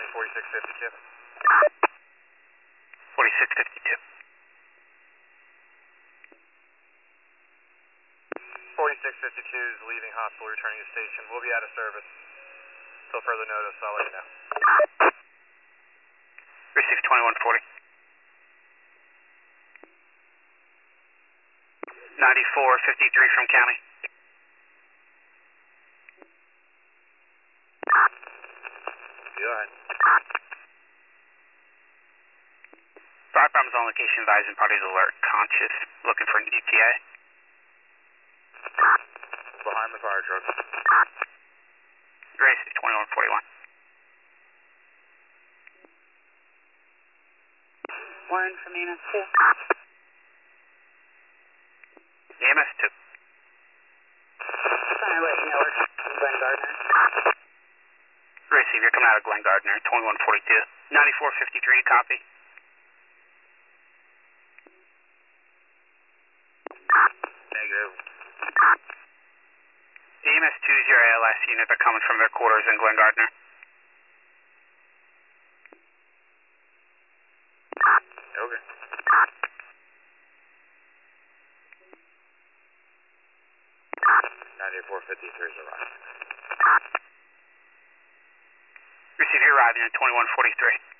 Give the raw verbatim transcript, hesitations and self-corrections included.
forty-six fifty-two. forty-six fifty-two. forty-six fifty-two is leaving hospital, returning to station. We'll be out of service. Till further notice, I'll let you know. Receive twenty-one forty. ninety-four fifty-three from county. Go ahead. Fire problems on location, advising parties alert. Conscious, looking for an E T A. Behind the fire truck. Grace twenty-one forty-one. Warren from E M S two. E M S two. Sorry, let you know we're from Glen Gardner. Receive, you're coming out of Glen Gardner, twenty-one forty-two. ninety-four fifty-three, copy. Negative. E M S two is your A L S unit. They're coming from their quarters in Glen Gardner. Okay. ninety-four fifty-three is arriving. Receive, you're arriving at twenty-one forty-three.